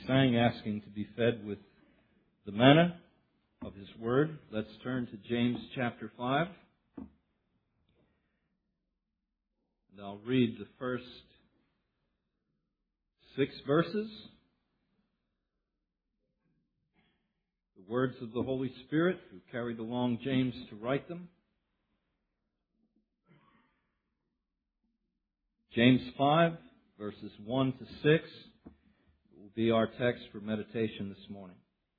sang, asking to be fed with the manna of His Word. Let's turn to James chapter 5. And I'll read the first 6 verses. The words of the Holy Spirit who carried along James to write them. James 5, verses 1 to 6 will be our text for meditation this morning.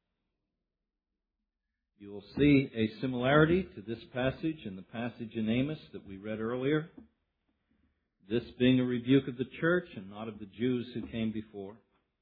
You will see a similarity to this passage and the passage in Amos that we read earlier. This being a rebuke of the church and not of the Jews who came before.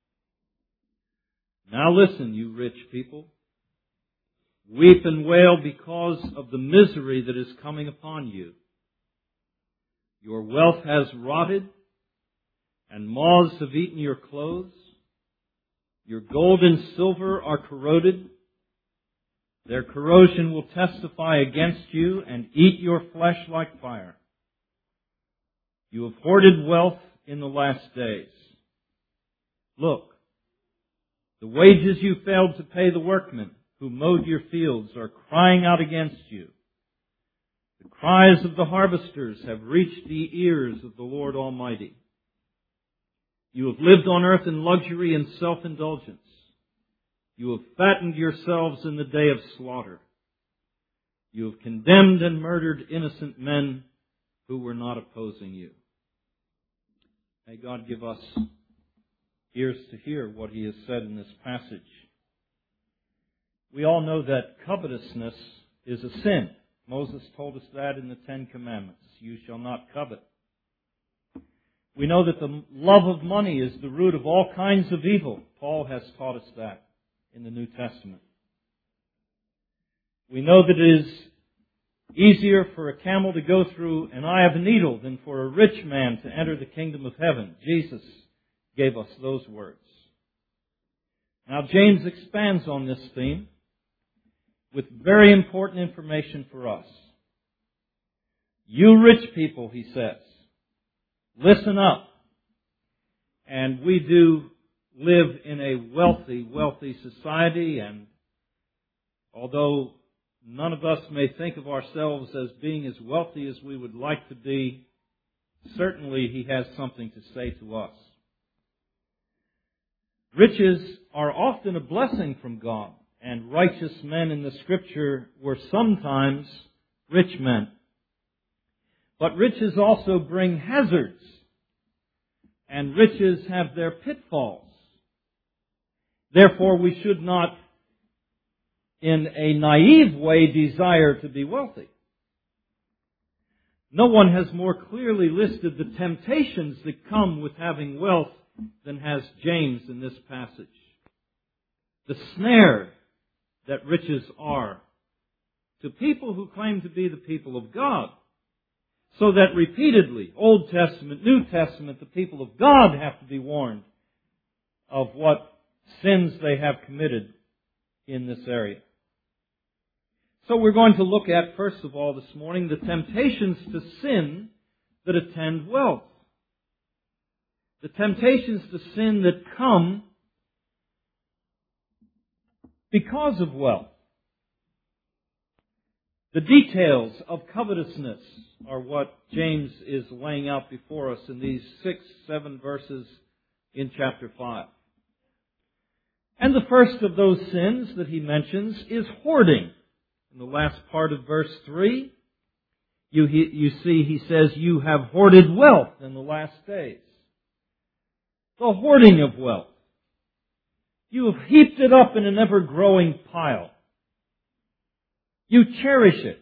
Now listen, you rich people. Weep and wail because of the misery that is coming upon you. Your wealth has rotted, and moths have eaten your clothes. Your gold and silver are corroded. Their corrosion will testify against you and eat your flesh like fire. You have hoarded wealth in the last days. Look, the wages you failed to pay the workmen who mowed your fields are crying out against you. The cries of the harvesters have reached the ears of the Lord Almighty. You have lived on earth in luxury and self-indulgence. You have fattened yourselves in the day of slaughter. You have condemned and murdered innocent men who were not opposing you. May God give us ears to hear what He has said in this passage. We all know that covetousness is a sin. Moses told us that in the 10 Commandments. You shall not covet. We know that the love of money is the root of all kinds of evil. Paul has taught us that in the New Testament. We know that it is easier for a camel to go through an eye of a needle than for a rich man to enter the kingdom of heaven. Jesus gave us those words. Now James expands on this theme with very important information for us. You rich people, he says, listen up. And we do live in a wealthy society, and although none of us may think of ourselves as being as wealthy as we would like to be, certainly he has something to say to us. Riches are often a blessing from God, and righteous men in the Scripture were sometimes rich men. But riches also bring hazards, and riches have their pitfalls. Therefore, we should not, in a naive way, desire to be wealthy. No one has more clearly listed the temptations that come with having wealth than has James in this passage. The snare that riches are to people who claim to be the people of God. So that repeatedly, Old Testament, New Testament, the people of God have to be warned of what sins they have committed in this area. So we're going to look at, first of all this morning, the temptations to sin that attend wealth. The temptations to sin that come because of wealth. The details of covetousness are what James is laying out before us in these 7 verses in chapter 5. And the first of those sins that he mentions is hoarding. In the last part of verse 3, you see he says, you have hoarded wealth in the last days. The hoarding of wealth. You have heaped it up in an ever-growing pile. You cherish it.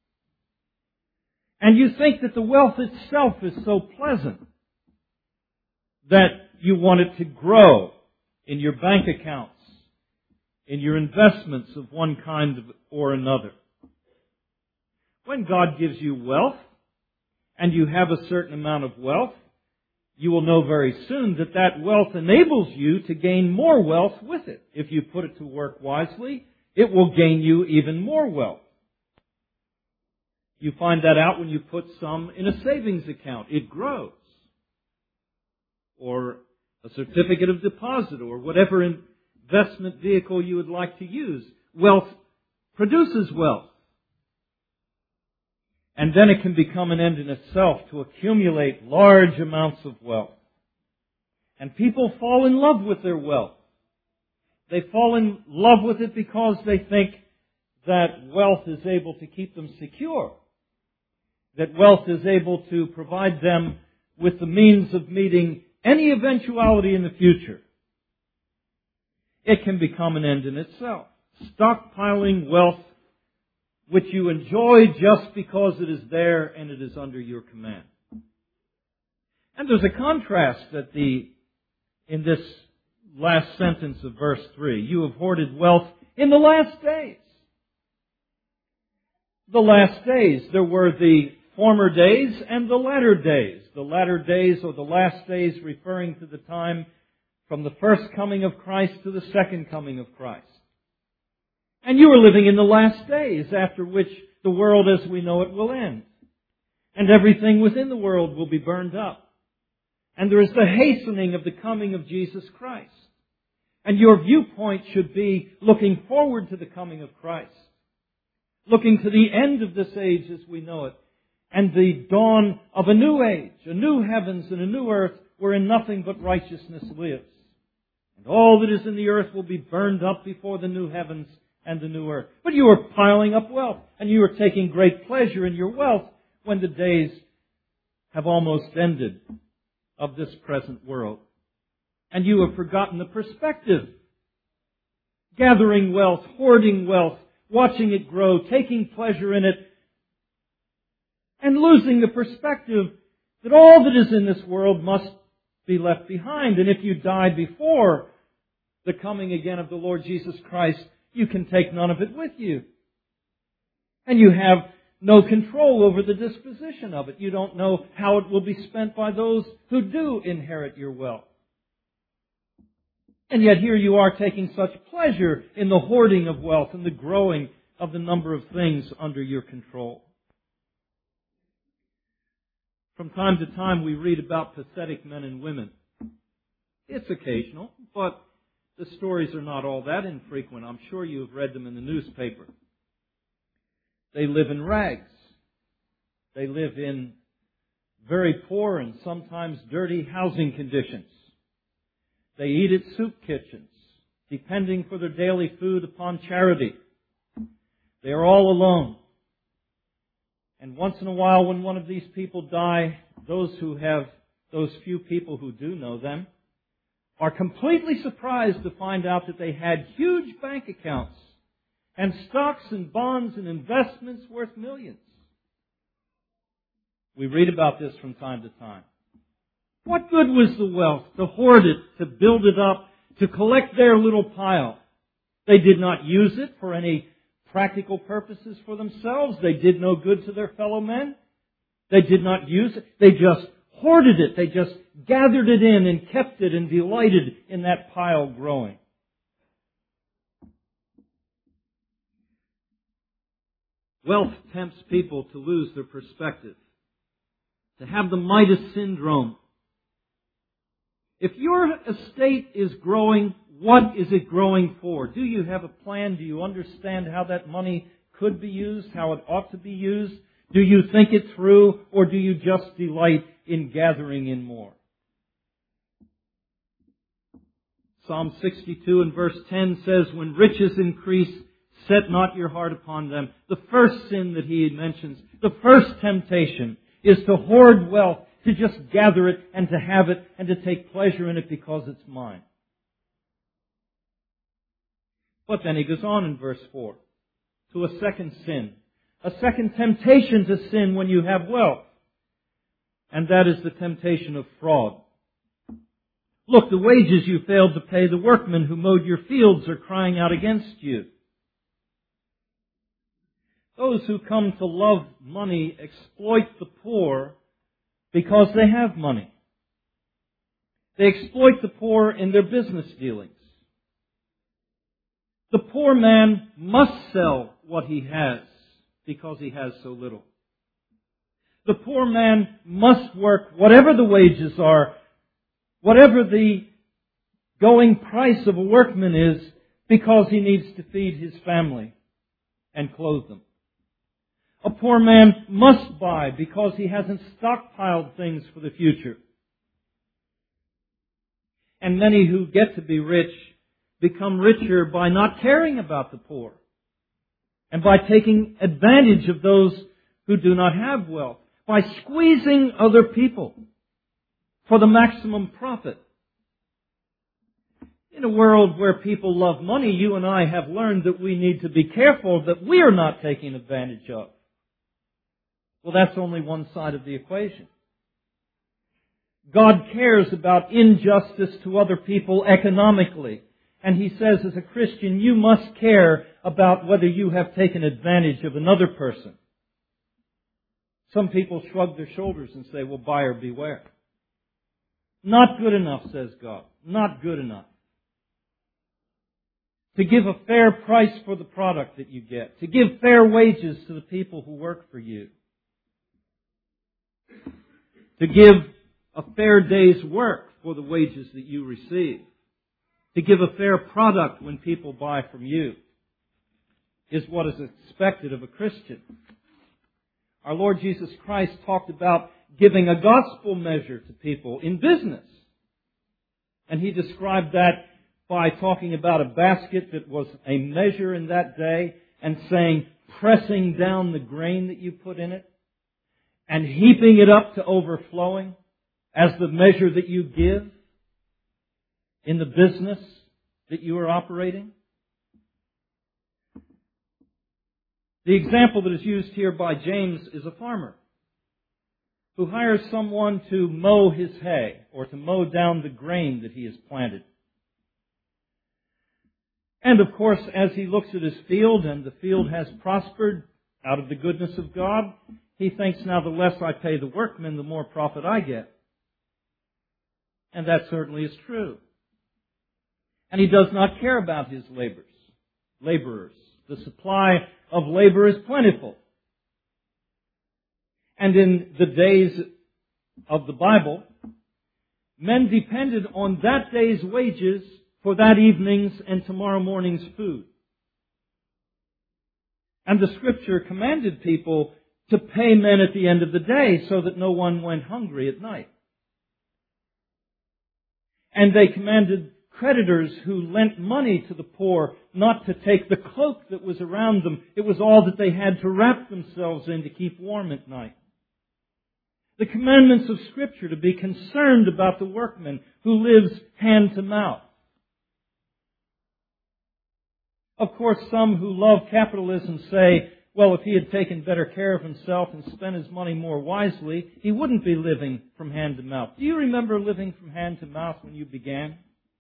And you think that the wealth itself is so pleasant that you want it to grow in your bank accounts, in your investments of one kind or another. When God gives you wealth, and you have a certain amount of wealth, you will know very soon that that wealth enables you to gain more wealth with it. If you put it to work wisely, it will gain you even more wealth. You find that out when you put some in a savings account. It grows. Or a certificate of deposit, or whatever investment vehicle you would like to use. Wealth produces wealth. And then it can become an end in itself to accumulate large amounts of wealth. And people fall in love with their wealth. They fall in love with it because they think that wealth is able to keep them secure. That wealth is able to provide them with the means of meeting any eventuality in the future. It can become an end in itself. Stockpiling wealth which you enjoy just because it is there and it is under your command. And there's a contrast in this last sentence of verse 3. You have hoarded wealth in the last days. The last days. There were the former days and the latter days. The latter days, or the last days, referring to the time from the first coming of Christ to the second coming of Christ. And you are living in the last days, after which the world as we know it will end. And everything within the world will be burned up. And there is the hastening of the coming of Jesus Christ. And your viewpoint should be looking forward to the coming of Christ. Looking to the end of this age as we know it. And the dawn of a new age, a new heavens and a new earth wherein nothing but righteousness lives. And all that is in the earth will be burned up before the new heavens and the new earth. But you are piling up wealth, and you are taking great pleasure in your wealth when the days have almost ended of this present world. And you have forgotten the perspective. Gathering wealth, hoarding wealth, watching it grow, taking pleasure in it, and losing the perspective that all that is in this world must be left behind. And if you die before the coming again of the Lord Jesus Christ, you can take none of it with you. And you have no control over the disposition of it. You don't know how it will be spent by those who do inherit your wealth. And yet here you are taking such pleasure in the hoarding of wealth and the growing of the number of things under your control. From time to time we read about pathetic men and women. It's occasional, but the stories are not all that infrequent. I'm sure you have read them in the newspaper. They live in rags. They live in very poor and sometimes dirty housing conditions. They eat at soup kitchens, depending for their daily food upon charity. They are all alone. And once in a while when one of these people die, those few people who do know them, are completely surprised to find out that they had huge bank accounts and stocks and bonds and investments worth millions. We read about this from time to time. What good was the wealth? To hoard it, to build it up, to collect their little pile. They did not use it for any practical purposes for themselves. They did no good to their fellow men. They did not use it. They just hoarded it. They just gathered it in and kept it and delighted in that pile growing. Wealth tempts people to lose their perspective, to have the Midas syndrome. If your estate is growing, what is it growing for? Do you have a plan? Do you understand how that money could be used, how it ought to be used? Do you think it through, or do you just delight in gathering in more? Psalm 62 and verse 10 says, when riches increase, set not your heart upon them. The first sin that he mentions, the first temptation, is to hoard wealth, to just gather it and to have it and to take pleasure in it because it's mine. But then he goes on in verse 4 to a second sin, a second temptation to sin when you have wealth. And that is the temptation of fraud. Look, the wages you failed to pay the workmen who mowed your fields are crying out against you. Those who come to love money exploit the poor because they have money. They exploit the poor in their business dealings. The poor man must sell what he has because he has so little. The poor man must work whatever the wages are, whatever the going price of a workman is because he needs to feed his family and clothe them. A poor man must buy because he hasn't stockpiled things for the future. And many who get to be rich become richer by not caring about the poor and by taking advantage of those who do not have wealth, by squeezing other people for the maximum profit. In a world where people love money, you and I have learned that we need to be careful that we are not taken advantage of. Well, that's only one side of the equation. God cares about injustice to other people economically. And He says, as a Christian, you must care about whether you have taken advantage of another person. Some people shrug their shoulders and say, well, buyer beware. Not good enough, says God. Not good enough. To give a fair price for the product that you get. To give fair wages to the people who work for you. To give a fair day's work for the wages that you receive. To give a fair product when people buy from you is what is expected of a Christian. Our Lord Jesus Christ talked about giving a gospel measure to people in business. And He described that by talking about a basket that was a measure in that day and saying, pressing down the grain that you put in it and heaping it up to overflowing as the measure that you give in the business that you are operating. The example that is used here by James is a farmer who hires someone to mow his hay or to mow down the grain that he has planted. And of course, as he looks at his field and the field has prospered out of the goodness of God, he thinks, now the less I pay the workmen, the more profit I get. And that certainly is true. And he does not care about his laborers. The supply of labor is plentiful. And in the days of the Bible, men depended on that day's wages for that evening's and tomorrow morning's food. And the Scripture commanded people to pay men at the end of the day so that no one went hungry at night. And they commanded creditors who lent money to the poor not to take the cloak that was around them. It was all that they had to wrap themselves in to keep warm at night. The commandments of Scripture to be concerned about the workman who lives hand to mouth. Of course, some who love capitalism say, well, if he had taken better care of himself and spent his money more wisely, he wouldn't be living from hand to mouth. Do you remember living from hand to mouth when you began?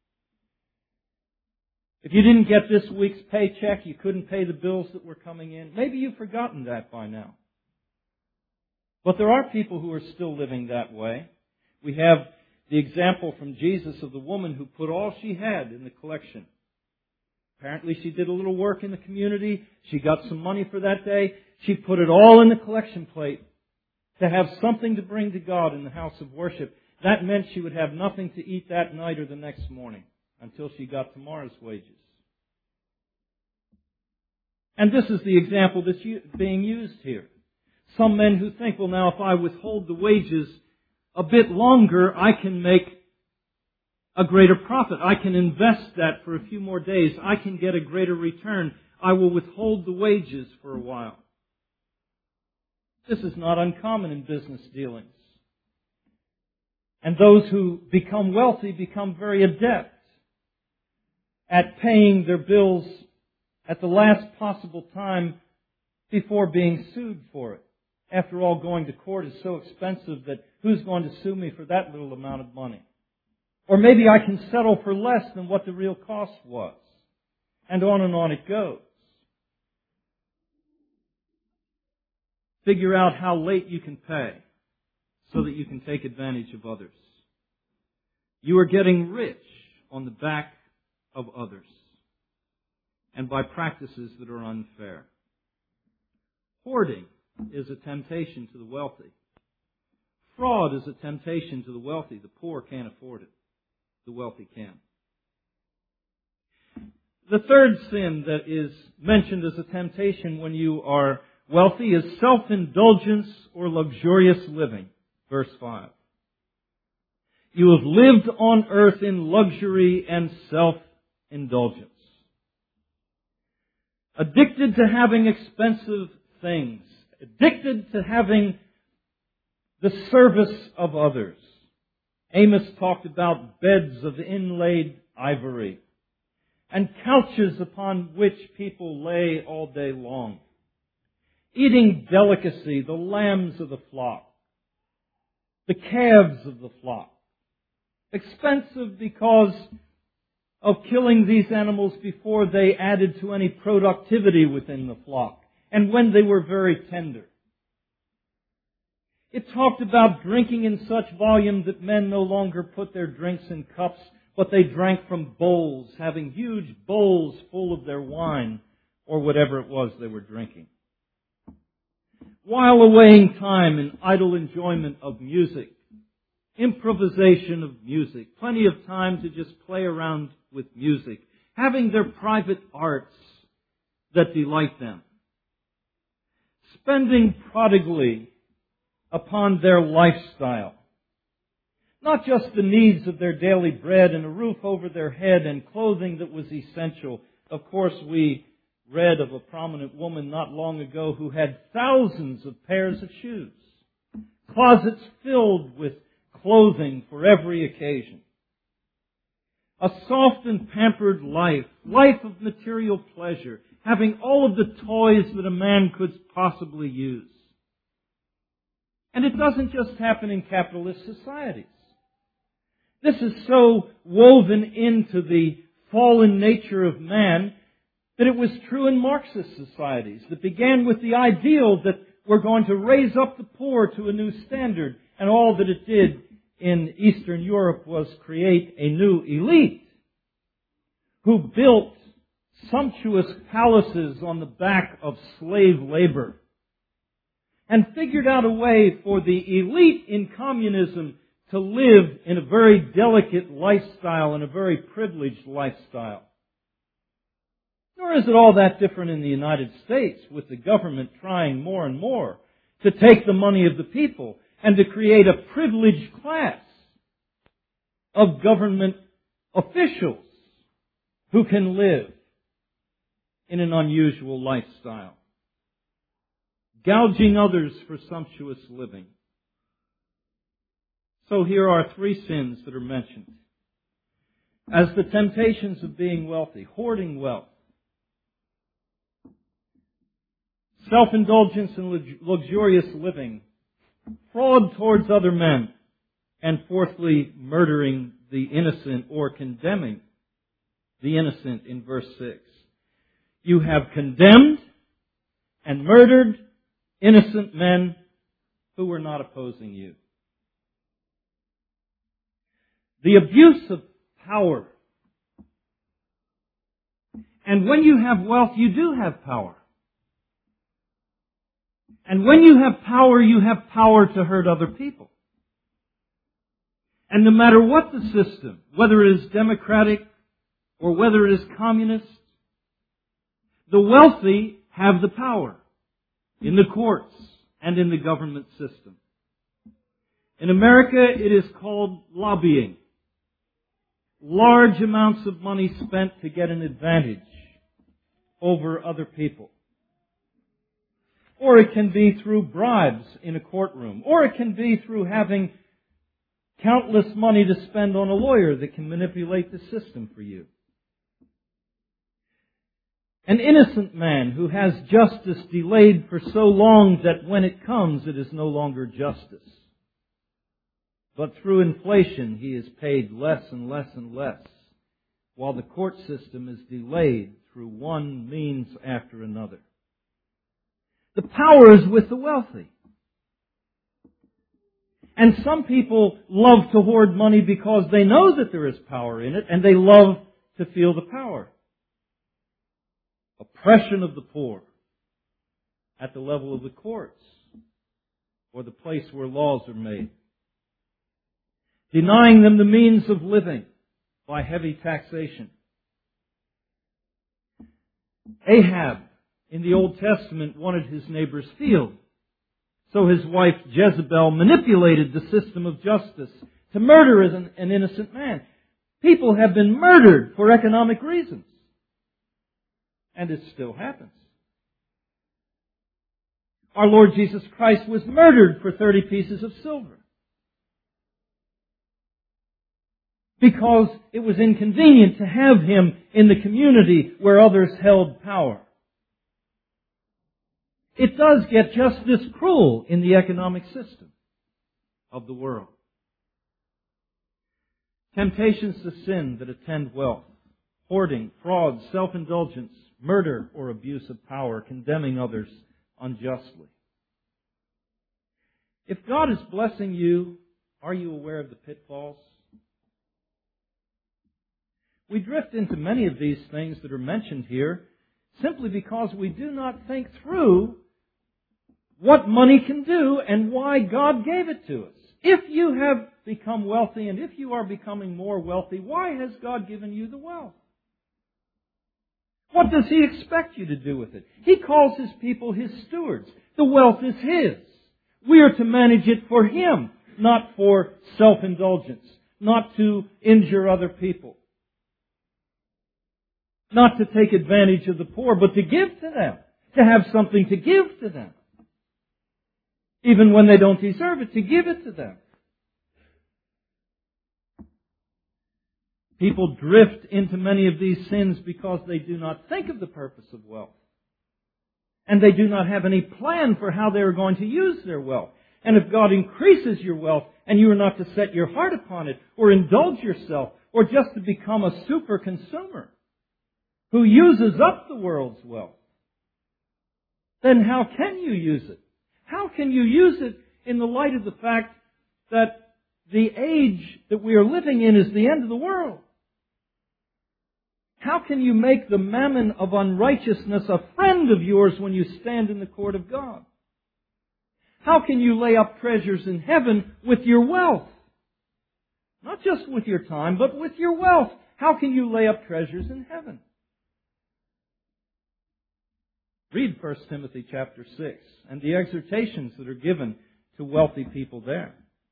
If you didn't get this week's paycheck, you couldn't pay the bills that were coming in. Maybe you've forgotten that by now. But there are people who are still living that way. We have the example from Jesus of the woman who put all she had in the collection. Apparently she did a little work in the community. She got some money for that day. She put it all in the collection plate to have something to bring to God in the house of worship. That meant she would have nothing to eat that night or the next morning until she got tomorrow's wages. And this is the example that's being used here. Some men who think, well, now if I withhold the wages a bit longer, I can make a greater profit. I can invest that for a few more days. I can get a greater return. I will withhold the wages for a while. This is not uncommon in business dealings. And those who become wealthy become very adept at paying their bills at the last possible time before being sued for it. After all, going to court is so expensive that who's going to sue me for that little amount of money? Or maybe I can settle for less than what the real cost was. And on it goes. Figure out how late you can pay so that you can take advantage of others. You are getting rich on the back of others and by practices that are unfair. Hoarding is a temptation to the wealthy. Fraud is a temptation to the wealthy. The poor can't afford it. The wealthy can. The third sin that is mentioned as a temptation when you are wealthy is self-indulgence or luxurious living. Verse 5. You have lived on earth in luxury and self-indulgence. Addicted to having expensive things. Addicted to having the service of others. Amos talked about beds of inlaid ivory and couches upon which people lay all day long. Eating delicacy, the lambs of the flock, the calves of the flock. Expensive because of killing these animals before they added to any productivity within the flock, and when they were very tender. It talked about drinking in such volume that men no longer put their drinks in cups, but they drank from bowls, having huge bowls full of their wine, or whatever it was they were drinking. While awaying time in idle enjoyment of music, improvisation of music, plenty of time to just play around with music, having their private arts that delight them, spending prodigally upon their lifestyle, not just the needs of their daily bread and a roof over their head and clothing that was essential. Of course, we read of a prominent woman not long ago who had thousands of pairs of shoes, closets filled with clothing for every occasion. A soft and pampered life of material pleasure, having all of the toys that a man could possibly use. And it doesn't just happen in capitalist societies. This is so woven into the fallen nature of man that it was true in Marxist societies that began with the ideal that we're going to raise up the poor to a new standard, and all that it did in Eastern Europe was create a new elite who built sumptuous palaces on the back of slave labor and figured out a way for the elite in communism to live in a very delicate lifestyle and a very privileged lifestyle. Nor is it all that different in the United States, with the government trying more and more to take the money of the people and to create a privileged class of government officials who can live in an unusual lifestyle, gouging others for sumptuous living. So here are three sins that are mentioned as the temptations of being wealthy: hoarding wealth, self-indulgence and luxurious living, fraud towards other men, and fourthly, murdering the innocent or condemning the innocent in verse 6. You have condemned and murdered innocent men who were not opposing you. The abuse of power. And when you have wealth, you do have power. And when you have power to hurt other people. And no matter what the system, whether it is democratic or whether it is communist, the wealthy have the power in the courts and in the government system. In America, it is called lobbying. Large amounts of money spent to get an advantage over other people. Or it can be through bribes in a courtroom. Or it can be through having countless money to spend on a lawyer that can manipulate the system for you. An innocent man who has justice delayed for so long that when it comes, it is no longer justice. But through inflation, he is paid less and less and less, while the court system is delayed through one means after another. The power is with the wealthy. And some people love to hoard money because they know that there is power in it, and they love to feel the power. Oppression of the poor at the level of the courts or the place where laws are made. Denying them the means of living by heavy taxation. Ahab in the Old Testament wanted his neighbor's field. So his wife Jezebel manipulated the system of justice to murder an innocent man. People have been murdered for economic reasons. And it still happens. Our Lord Jesus Christ was murdered for 30 pieces of silver. Because it was inconvenient to have Him in the community where others held power. It does get just this cruel in the economic system of the world. Temptations to sin that attend wealth, hoarding, fraud, self-indulgence, murder, or abuse of power, condemning others unjustly. If God is blessing you, are you aware of the pitfalls? We drift into many of these things that are mentioned here simply because we do not think through what money can do and why God gave it to us. If you have become wealthy and if you are becoming more wealthy, why has God given you the wealth? What does He expect you to do with it? He calls His people His stewards. The wealth is His. We are to manage it for Him, not for self-indulgence, not to injure other people, not to take advantage of the poor, but to give to them, to have something to give to them. Even when they don't deserve it, to give it to them. People drift into many of these sins because they do not think of the purpose of wealth. And they do not have any plan for how they are going to use their wealth. And if God increases your wealth and you are not to set your heart upon it or indulge yourself or just to become a super consumer who uses up the world's wealth, then how can you use it? How can you use it in the light of the fact that the age that we are living in is the end of the world? How can you make the mammon of unrighteousness a friend of yours when you stand in the court of God? How can you lay up treasures in heaven with your wealth? Not just with your time, but with your wealth. How can you lay up treasures in heaven? Read 1 Timothy chapter 6 and the exhortations that are given to wealthy people there.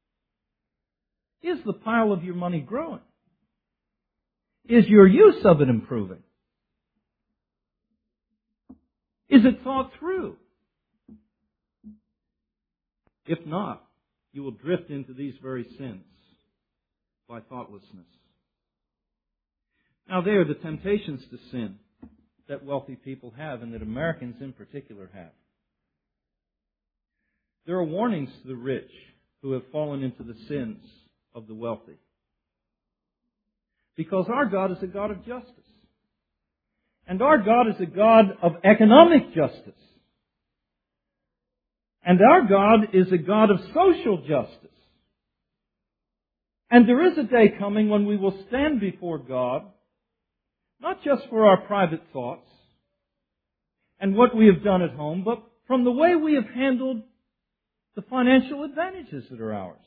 Is the pile of your money growing? Is your use of it improving? Is it thought through? If not, you will drift into these very sins by thoughtlessness. Now, they are the temptations to sin that wealthy people have and that Americans in particular have. There are warnings to the rich who have fallen into the sins of the wealthy. Because our God is a God of justice. And our God is a God of economic justice. And our God is a God of social justice. And there is a day coming when we will stand before God, not just for our private thoughts and what we have done at home, but from the way we have handled the financial advantages that are ours.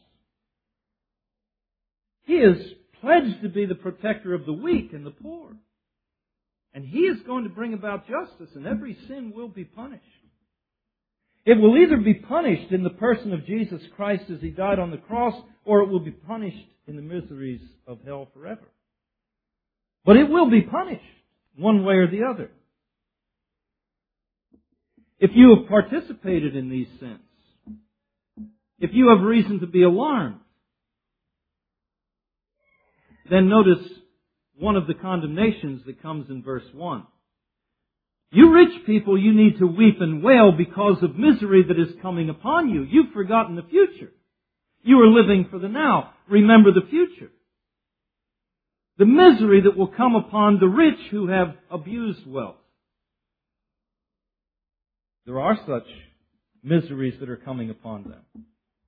He is pledged to be the protector of the weak and the poor. And He is going to bring about justice, and every sin will be punished. It will either be punished in the person of Jesus Christ as He died on the cross, or it will be punished in the miseries of hell forever. But it will be punished, one way or the other. If you have participated in these sins, if you have reason to be alarmed, then notice one of the condemnations that comes in verse 1. You rich people, you need to weep and wail because of misery that is coming upon you. You've forgotten the future. You are living for the now. Remember the future. The misery that will come upon the rich who have abused wealth. There are such miseries that are coming upon them.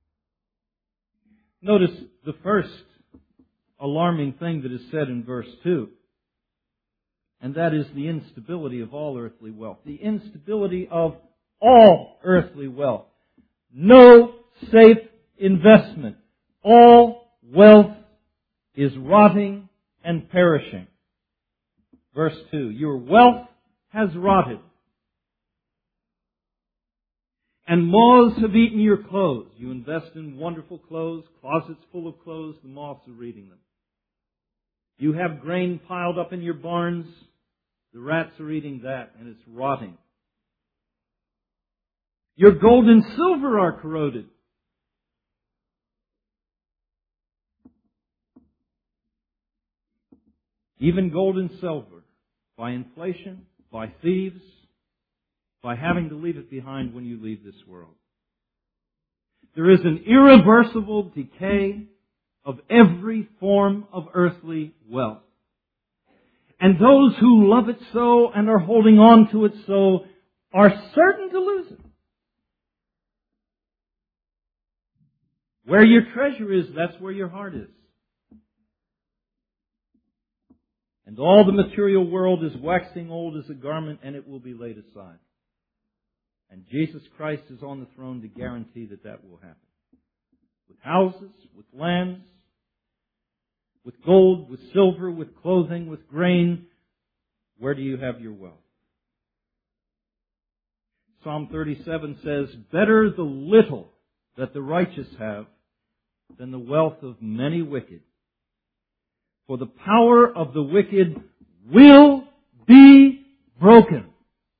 Notice the first alarming thing that is said in verse 2. And that is the instability of all earthly wealth. The instability of all earthly wealth. No safe investment. All wealth is rotting and perishing. Verse 2. Your wealth has rotted, and moths have eaten your clothes. You invest in wonderful clothes, closets full of clothes, the moths are eating them. You have grain piled up in your barns, the rats are eating that, and it's rotting. Your gold and silver are corroded. Even gold and silver, by inflation, by thieves, by having to leave it behind when you leave this world. There is an irreversible decay of every form of earthly wealth. And those who love it so and are holding on to it so are certain to lose it. Where your treasure is, that's where your heart is. And all the material world is waxing old as a garment, and it will be laid aside. And Jesus Christ is on the throne to guarantee that that will happen. With houses, with lands, with gold, with silver, with clothing, with grain, where do you have your wealth? Psalm 37 says, "Better the little that the righteous have than the wealth of many wicked. For the power of the wicked will be broken.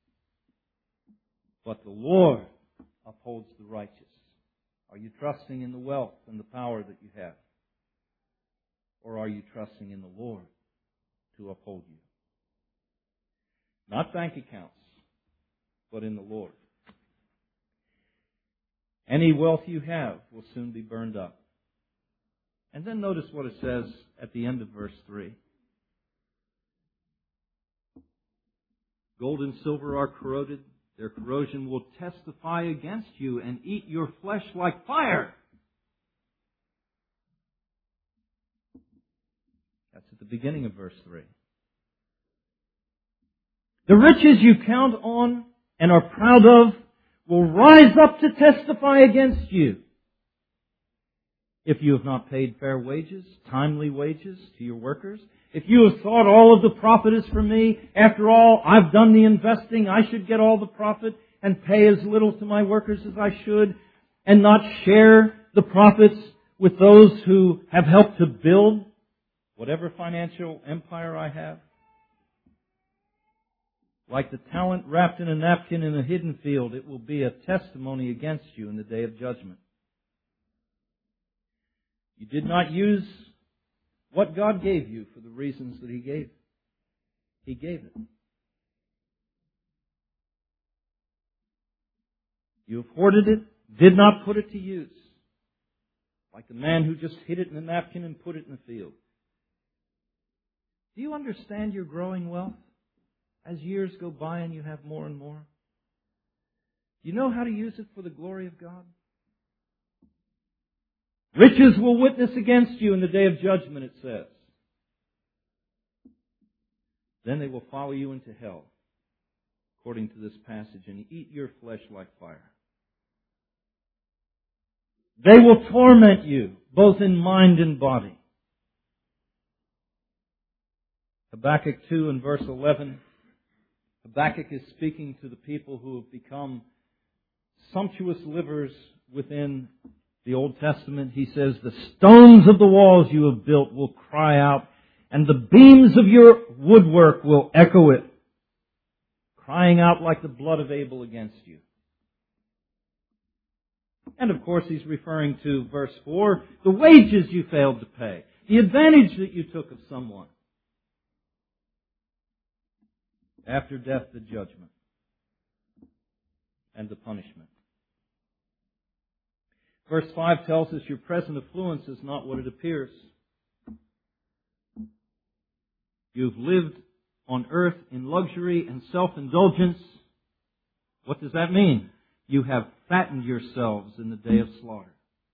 But the Lord upholds the righteous." Are you trusting in the wealth and the power that you have? Or are you trusting in the Lord to uphold you? Not bank accounts, but in the Lord. Any wealth you have will soon be burned up. And then notice what it says at the end of verse 3. Gold and silver are corroded. Their corrosion will testify against you and eat your flesh like fire. That's at the beginning of verse 3. The riches you count on and are proud of will rise up to testify against you. If you have not paid fair wages, timely wages to your workers, if you have thought all of the profit is for me, after all, I've done the investing, I should get all the profit and pay as little to my workers as I should, and not share the profits with those who have helped to build whatever financial empire I have. Like the talent wrapped in a napkin in a hidden field, it will be a testimony against you in the day of judgment. You did not use what God gave you for the reasons that He gave. He gave it. You have hoarded it, did not put it to use. Like the man who just hid it in a napkin and put it in the field. Do you understand your growing wealth? As years go by and you have more and more. Do you know how to use it for the glory of God? Riches will witness against you in the day of judgment, it says. Then they will follow you into hell, according to this passage, and eat your flesh like fire. They will torment you, both in mind and body. Habakkuk 2 and verse 11. Habakkuk is speaking to the people who have become sumptuous livers within the Old Testament. He says, "The stones of the walls you have built will cry out, and the beams of your woodwork will echo it, crying out like the blood of Abel against you." And of course he's referring to verse 4, the wages you failed to pay, the advantage that you took of someone. After death, the judgment and the punishment. Verse 5 tells us your present affluence is not what it appears. You've lived on earth in luxury and self-indulgence. What does that mean? You have fattened yourselves in the day of slaughter.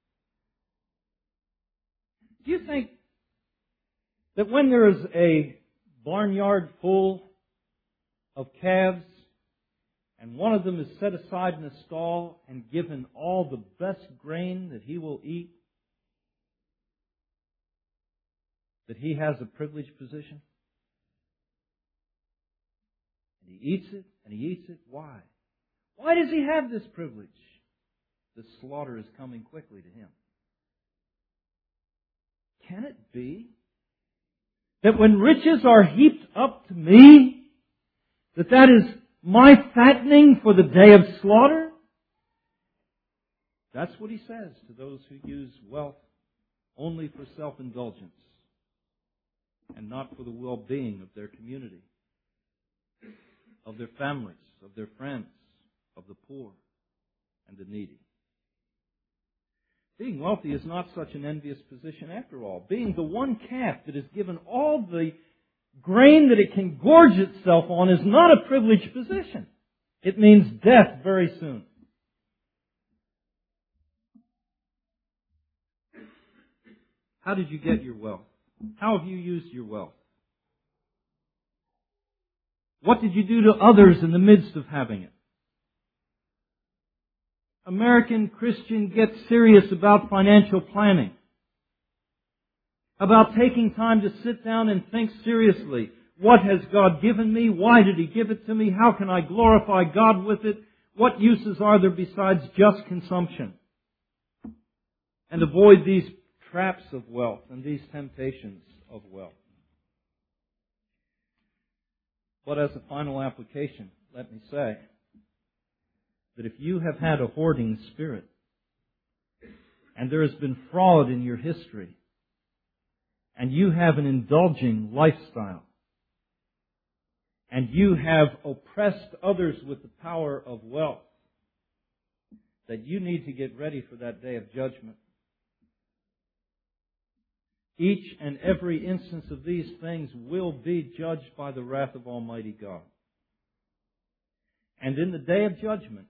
Do you think that when there is a barnyard full of calves, and one of them is set aside in a stall and given all the best grain that he will eat, that he has a privileged position? And he eats it, and he eats it. Why? Why does he have this privilege? The slaughter is coming quickly to him. Can it be that when riches are heaped up to me, that is my fattening for the day of slaughter? That's what he says to those who use wealth only for self-indulgence and not for the well-being of their community, of their families, of their friends, of the poor and the needy. Being wealthy is not such an envious position after all. Being the one calf that is given all the grain that it can gorge itself on is not a privileged position. It means death very soon. How did you get your wealth? How have you used your wealth? What did you do to others in the midst of having it? American Christian, get serious about financial planning. About taking time to sit down and think seriously. What has God given me? Why did He give it to me? How can I glorify God with it? What uses are there besides just consumption? And avoid these traps of wealth and these temptations of wealth. But as a final application, let me say that if you have had a hoarding spirit and there has been fraud in your history and you have an indulging lifestyle and you have oppressed others with the power of wealth, that you need to get ready for that day of judgment. Each and every instance of these things will be judged by the wrath of Almighty God. And in the day of judgment,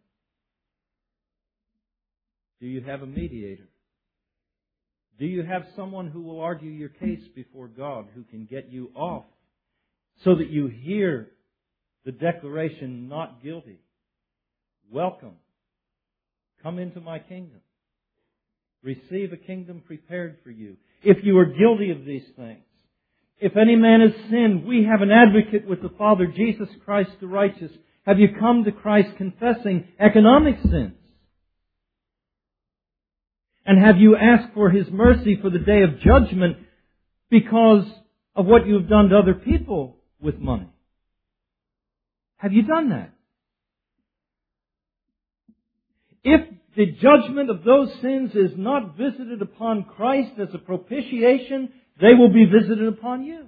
do you have a mediator? Do you have someone who will argue your case before God, who can get you off so that you hear the declaration, not guilty? Welcome. Come into my kingdom. Receive a kingdom prepared for you. If you are guilty of these things, if any man has sinned, we have an advocate with the Father, Jesus Christ the righteous. Have you come to Christ confessing economic sins? And have you asked for His mercy for the day of judgment because of what you have done to other people with money? Have you done that? If the judgment of those sins is not visited upon Christ as a propitiation, they will be visited upon you.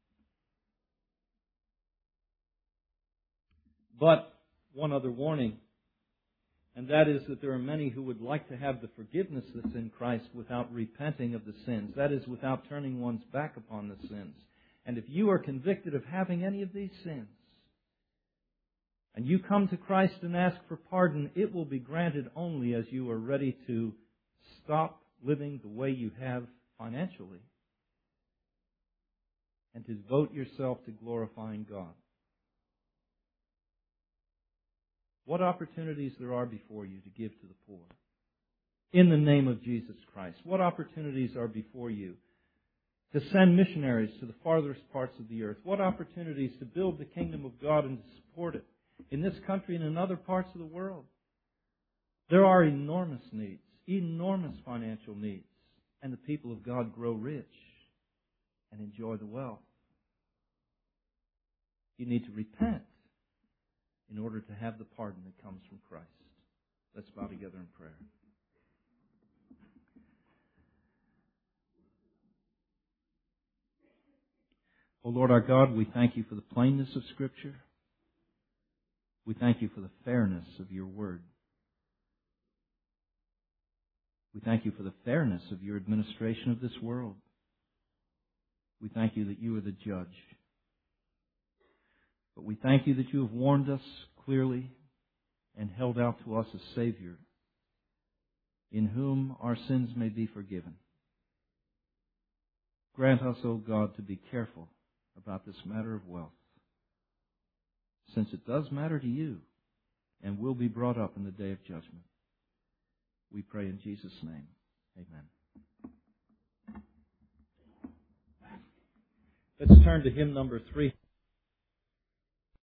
But one other warning, and that is that there are many who would like to have the forgiveness that's in Christ without repenting of the sins. That is, without turning one's back upon the sins. And if you are convicted of having any of these sins, and you come to Christ and ask for pardon, it will be granted only as you are ready to stop living the way you have financially and to devote yourself to glorifying God. What opportunities there are before you to give to the poor in the name of Jesus Christ. What opportunities are before you to send missionaries to the farthest parts of the earth. What opportunities to build the kingdom of God and to support it in this country and in other parts of the world. There are enormous needs, enormous financial needs, and the people of God grow rich and enjoy the wealth. You need to repent in order to have the pardon that comes from Christ. Let's bow together in prayer. O Lord our God, we thank You for the plainness of Scripture. We thank You for the fairness of Your Word. We thank You for the fairness of Your administration of this world. We thank You that You are the judge. But we thank You that You have warned us clearly and held out to us a Savior in whom our sins may be forgiven. Grant us, O God, to be careful about this matter of wealth, since it does matter to You and will be brought up in the day of judgment. We pray in Jesus' name. Amen. Let's turn to hymn number 3.